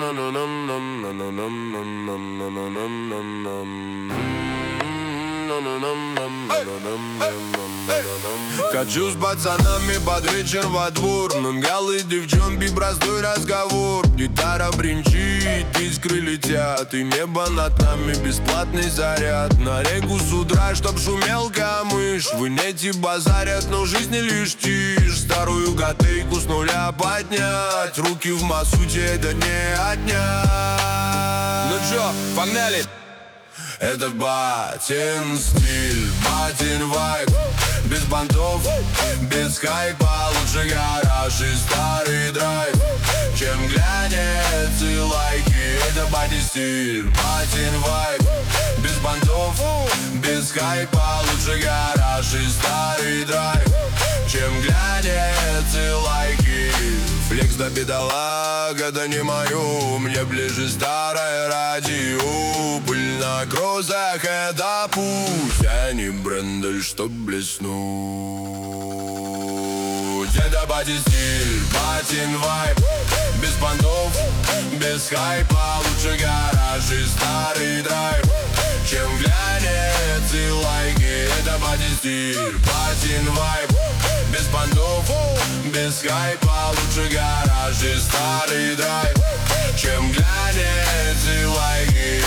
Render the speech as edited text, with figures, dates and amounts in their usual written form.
Хочу с пацанами под вечер во двор. Мангалы, девчонки, простой разговор. Гитара бренчит, искры летят, и небо над нами бесплатный заряд. На реку с утра, чтоб шумел камыш. В инете базарят, но жизнь не лишь тишь. Старую котейку с нуля поднять, руки в мазуте, это не отнять. Ну чё, погнали! Это батин стиль, батин вайб. Без бантов, без хайпа, лучше гараж и старый драйв. Чем глянец и лайки, это батин стиль, батин вайб. Без бантов, без хайпа, лучше гараж и старый драйв. Чем глянец и лайки. Флекс да педалак, это не мою. Мне ближе старое радио. Пыль на крузах, это пусть. Я не брендель, чтоб блеснуть. Это батин стиль, батин вайб. Без бандов, без хайпа, лучше гараж и старый драйв. Чем глянец и лайки, это батин стиль, батин вайб. Без бандов, без хайпа, лучше гараж и старый драйв. Чем глянец и лайки.